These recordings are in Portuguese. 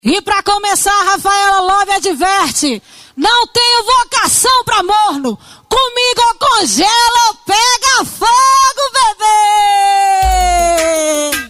E pra começar, Rafaela Love adverte: não tenho vocação pra morno, comigo ou congela ou pega fogo, bebê!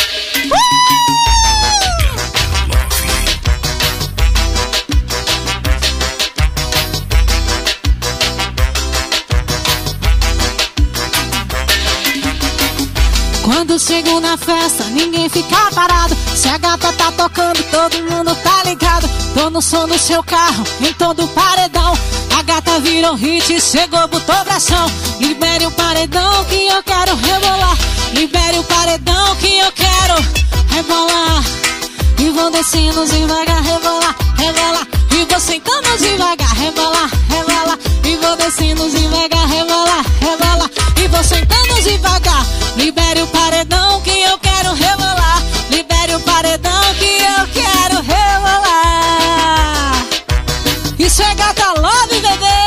Quando chego na festa, ninguém fica parado. Se a gata tá tocando, todo mundo tá ligado. Tô no som do seu carro, em todo paredão. A gata virou hit, chegou, botou pressão. Libere o paredão que eu quero rebolar. Libere o paredão que eu quero rebolar. E vou descendo devagar, rebolar, rebolar. E vou sentando devagar, rebolar, rebolar. E vou descendo devagar, rebolar, rebolar. E vou sentando devagar. Libere o paredão que eu quero rebolar. Libere o paredão que eu quero rebolar. Isso é Gata Love, bebê!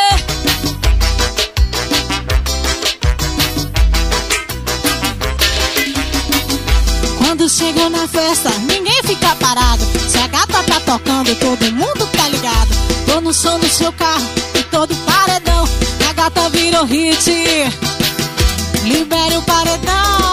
Quando chego na festa, ninguém fica parado. Se a gata tá tocando, todo mundo tá ligado. Tô no som do seu carro, e todo paredão. A gata virou hit. Libere o paredão.